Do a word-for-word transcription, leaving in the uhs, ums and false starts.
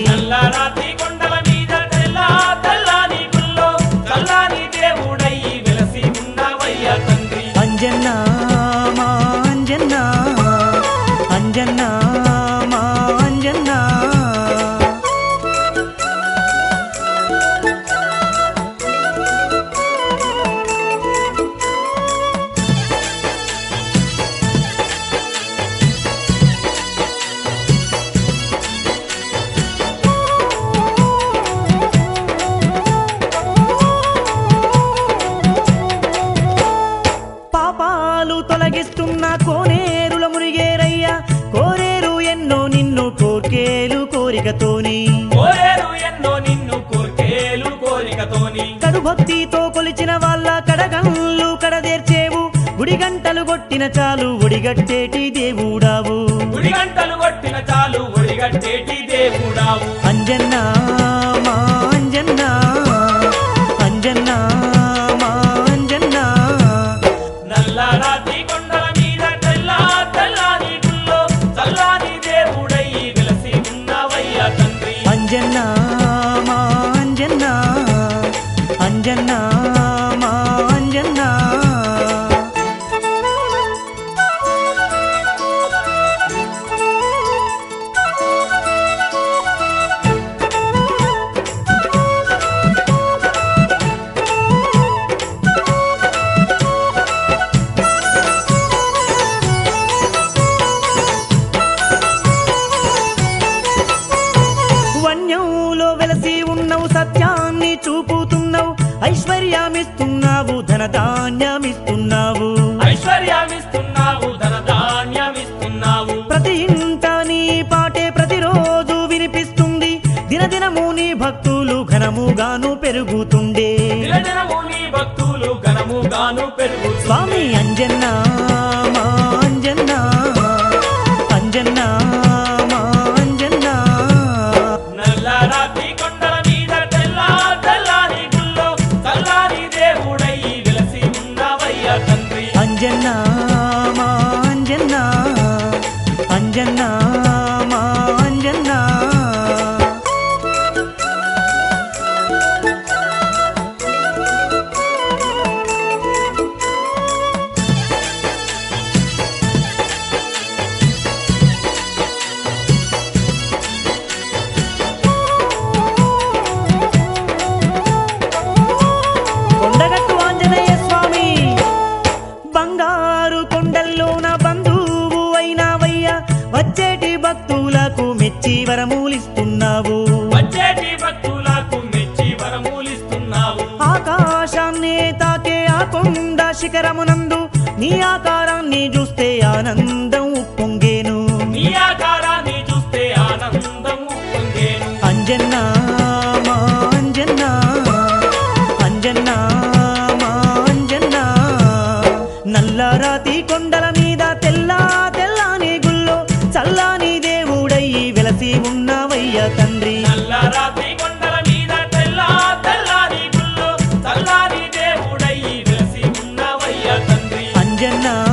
నల్లరాతి కొండల మీద తెల్ల తెల్లని గుల్లో చల్లని దేవుడై వెలసి ఉన్నవయ్యా తండ్రి అంజన్న మా అంజన్న అంజన్న మా అంజన్న పాపాలు తొలగిస్తున్న కోనేరుల మునిగేరయ్యా కోరేరు ఎన్నో నిన్ను కోర్కేలు కోరికతోని కోరేరు ఎన్నో నిన్ను కోర్కేలు కోరికతోని కడు భక్తితో కొలిచిన వాళ్ళ కడగండ్లు కడదేర్చేవు గుడి గంటలు కొట్టిన చాలు ఒడిగట్టేటి దేవుడావు గుడి గంటలు కొట్టిన చాలు ఒడిగట్టేటి దేవుడావు అంజన్న మా అంజన్న అంజన్న మా అంజన్న నల్లరాతి కొండల మీద తెల్ల తెల్లని గుల్లో చల్లని దేవుడై వెలసి ఉన్నవయ్యా తండ్రి అంజన్న మా అంజన్న అంజన్న మా అంజన్న వన్యంలో వెలసి ఉన్నవు సత్యాన్ని చూపుతున్నావు ఐశ్వర్యమిస్తున్నావు ధన ధాన్యమిస్తున్నావు ఐశ్వర్యమిస్తున్నావు ధన ధాన్యమిస్తున్నావు ప్రతి ఇంట నీ పాటే ప్రతిరోజు వినిపిస్తుంది దినదినము నీ భక్తులు ఘనముగాను పెరుగుతుండే దినదినము నీ భక్తులు ఘనముగాను పెరుగు స్వామి అంజన్న మా అంజన్న అంజన్న మా అంజన్న నల్లరాతి కొండల మీద తెల్ల తెల్లని గుల్లో చల్లని దేవుడై వెలసి ఉన్నవయ్యా తండ్రి అంజన్న మా అంజన్న అంజన్న మా అంజన్న కొండగట్టు ఆంజనేయ స్వామి బంగారు కొండల్లోన బంధువు అయినావయ్యా వచ్చేటి భక్తులకు మెచ్చి వరమూలిస్తున్నావు వచ్చేటి భక్తులకు మెచ్చి వరమూలిస్తున్నావు ఆకాశాన్ని తాకే ఆ కొండ శిఖరమునందు నీ ఆకారాన్ని చూస్తే ఆనందం ఉప్పొంగేను నీ ఆకారాన్ని చూస్తే ఆనందము పొందేను అంజన్న మా అంజన్న అంజన్న మా అంజన్న నల్లరాతి కొండల మీద తెల్ల తెల్లని గుల్లో చల్లని దేవుడై వెలసి ఉన్నవయ్యా తండ్రి నల్లరాతి కొండల మీద తెల్ల తెల్లని గుల్లో చల్లని దేవుడై వెలసి ఉన్నవయ్యా తండ్రి అంజన్న